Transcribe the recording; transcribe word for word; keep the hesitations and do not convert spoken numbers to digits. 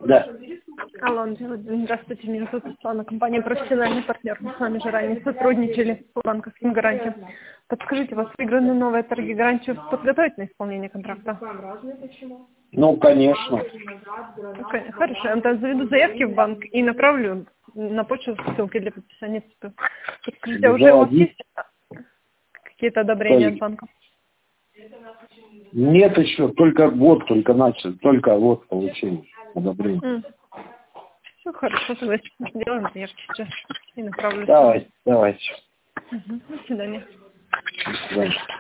Да. Алло, здравствуйте, меня зовут Светлана, компания «Профессиональный партнер». Мы с вами же ранее сотрудничали по банковским гарантиям. Подскажите, у вас выиграны новые торги, гарантию подготовить на исполнение контракта? Ну, конечно. Okay, хорошо, я тогда заведу заявки в банк и направлю на почту ссылки для подписания. Подскажите, а уже у вас Заводи. есть какие-то одобрения Ой. от банка? Нет еще, только вот, только начал, только вот получение одобрения. Mm. Все хорошо, тогда сделаем заявки сейчас и направлю. Давайте, давайте. Угу. До свидания. До свидания.